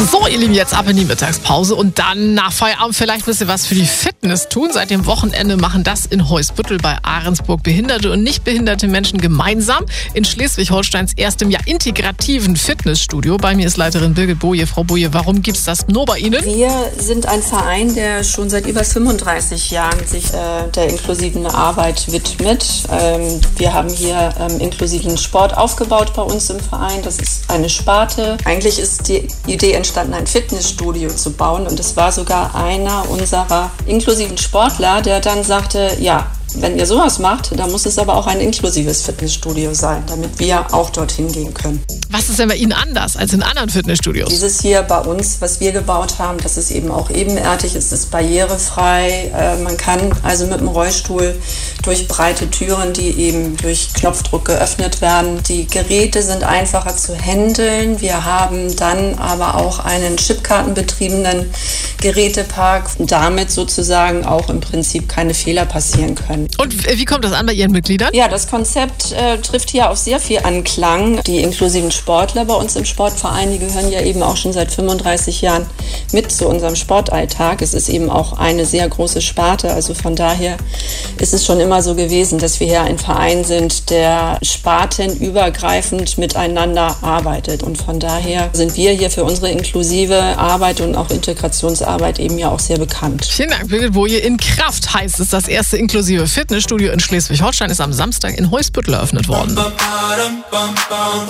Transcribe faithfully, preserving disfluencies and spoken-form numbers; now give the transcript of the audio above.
So, ihr Lieben, jetzt ab in die Mittagspause und dann nach Feierabend vielleicht ein bisschen was für die Fitness tun. Seit dem Wochenende machen das in Heusbüttel bei Ahrensburg behinderte und nicht behinderte Menschen gemeinsam in Schleswig-Holsteins erstem ja integrativen Fitnessstudio. Bei mir ist Leiterin Birgit Boje. Frau Boje, warum gibt es das nur bei Ihnen? Wir sind ein Verein, der schon seit über fünfunddreißig Jahren sich äh, der inklusiven Arbeit widmet. Ähm, wir haben hier ähm, inklusiven Sport aufgebaut bei uns im Verein. Das ist eine Sparte. Eigentlich ist die Idee entstanden, ein Fitnessstudio zu bauen. Und es war sogar einer unserer inklusiven Sportler, der dann sagte, ja, wenn ihr sowas macht, dann muss es aber auch ein inklusives Fitnessstudio sein, damit wir auch dorthin gehen können. Was ist denn bei Ihnen anders als in anderen Fitnessstudios? Dieses hier bei uns, was wir gebaut haben, das ist eben auch ebenerdig, es ist barrierefrei. Äh, man kann also mit dem Rollstuhl durch breite Türen, die eben durch Knopfdruck geöffnet werden. Die Geräte sind einfacher zu handeln. Wir haben dann aber auch einen chipkartenbetriebenen Gerätepark, damit sozusagen auch im Prinzip keine Fehler passieren können. Und wie kommt das an bei Ihren Mitgliedern? Ja, das Konzept äh, trifft hier auf sehr viel Anklang. Die inklusiven Sportler bei uns im Sportverein, die gehören ja eben auch schon seit fünfunddreißig Jahren mit zu unserem Sportalltag. Es ist eben auch eine sehr große Sparte. Also von daher ist es schon immer so gewesen, dass wir hier ein Verein sind, der spartenübergreifend miteinander arbeitet. Und von daher sind wir hier für unsere inklusive Arbeit und auch Integrationsarbeit eben ja auch sehr bekannt. Vielen Dank, Birgit Boje. In Kraft heißt es, das erste inklusive Fitnessstudio in Schleswig-Holstein ist am Samstag in Heusbüttel eröffnet worden.